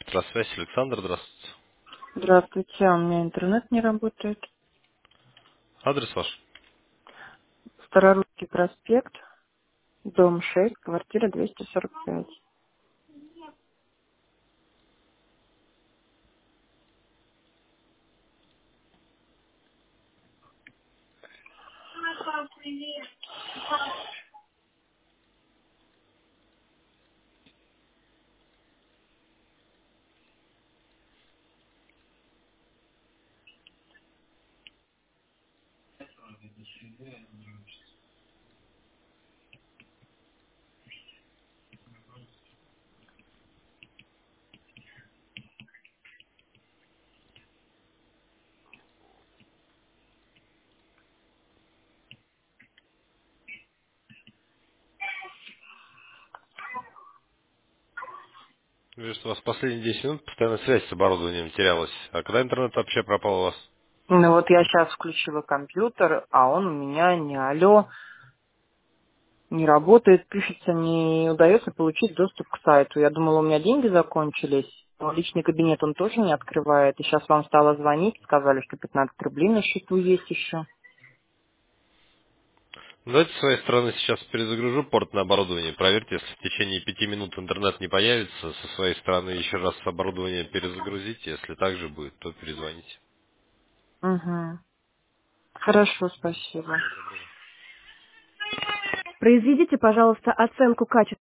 Электросвязь, Александр, здравствуйте. Здравствуйте, у меня интернет не работает. Адрес ваш? Старорусский проспект, дом 6, квартира 245. Вижу, что у вас последние 10 минут постоянно связь с оборудованием терялась. А когда интернет вообще пропал у вас? Ну вот я сейчас включила компьютер, а он у меня не алло, не работает, пишется, не удается получить доступ к сайту. Я думала, у меня деньги закончились. Но личный кабинет он тоже не открывает. И сейчас вам стало звонить, сказали, что 15 рублей на счету есть еще. Давайте с своей стороны сейчас перезагружу порт на оборудование. Проверьте, если в течение 5 минут интернет не появится, со своей стороны еще раз оборудование перезагрузите. Если так же будет, то перезвоните. Угу. Хорошо, спасибо. Всего доброго. Произведите, пожалуйста, оценку качества.